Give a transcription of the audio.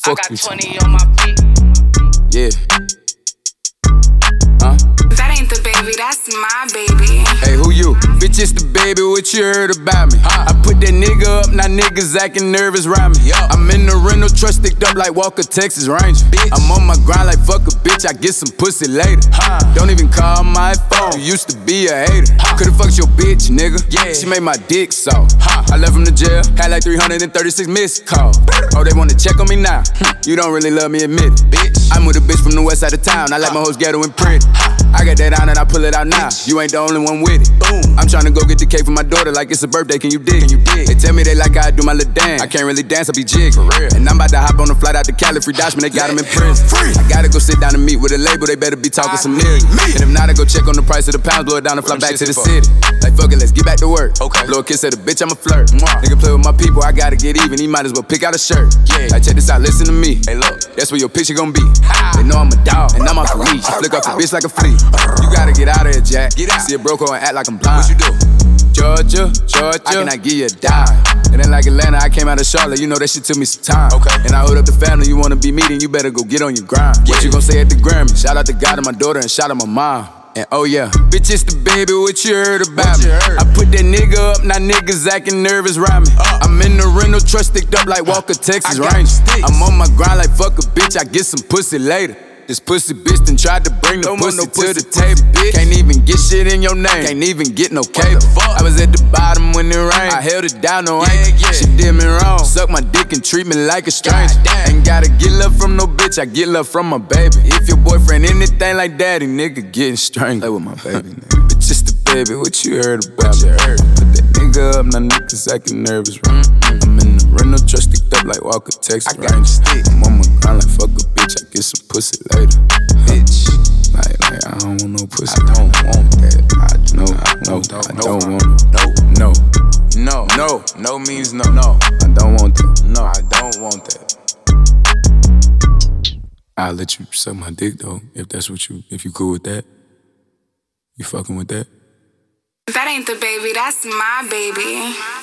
fuck you. I got 20 on my feet. Yeah. That ain't the baby, that's my baby. Hey, who you? Bitch, it's the baby, what you heard about me? I put that nigga up, now niggas acting nervous around me. I'm in the rental truck sticked up like Walker, Texas Ranger. I'm on my grind like fuck a bitch, I get some pussy later. Don't even call my phone, you used to be a hater. Could've fucked your bitch, nigga. She made my dick soft. I left from the jail, had like 336 missed calls. Oh, they wanna check on me now? You don't really love me, admit it, bitch. I'm with a bitch from the west side of town, I like my hoes ghetto and pretty. I got that on and I pull it out now. You ain't the only one with it. Boom. I'm tryna go get the cake for my daughter like it's a birthday. Can you dig? They tell me they like how I do my little dance. I can't really dance, I be jig. For real. And I'm about to hop on the flight out to Cali. Free Dashman, they got him in prison. I gotta go sit down and meet with a label. They better be talking some niggas. And if not, I go check on the price of the pounds, blow it down and fly back to the city. Like fuck it, let's get back to work. Blow a kiss at a bitch, I'm a flirt. Nigga play with my people, I gotta get even. He might as well pick out a shirt. Like check this out, listen to me. Hey look, that's where your picture gon' be. They know I'm a dog and I'm off the leash. I flick off a bitch like a flea. You gotta get out of here, Jack. Get out. See a broke and act like I'm blind. What you do? Georgia, I cannot give you a dime. And then like Atlanta, I came out of Charlotte. You know that shit took me some time. And I hold up the family, you wanna be me, then you better go get on your grind. What you gon' say at the Grammy? Shout out to God and my daughter and shout out my mom. And oh yeah, bitch, it's the baby, what you heard about me? I put that nigga up, now niggas acting nervous around me. I'm in the rental truck sticked up like Walker, Texas Ranger. I'm on my grind like fuck a bitch, I get some pussy later. This pussy bitch done tried to bring the pussy to the table, bitch. Can't even get shit in your name, can't even get no cable. I was at the bottom when it rained, I held it down, no anchor. She did me wrong, suck my dick and treat me like a stranger. Ain't gotta get love from no bitch, I get love from my baby. If your boyfriend anything like daddy, nigga getting strangled. Play with my baby, nigga. Bitch, just the baby, what you heard about me? Put that nigga up, now niggas acting nervous. I'm in the rental truck sticked up like Walker, Texas Ranger. I'm on my grind like fuck a bitch, I get some pussy later. Bitch, like I don't want no pussy. I don't want that. I don't want it. No means no. No, I don't want that. No, I don't want that. I'll let you suck my dick though, if you cool with that. You fucking with that? That ain't the baby, that's my baby.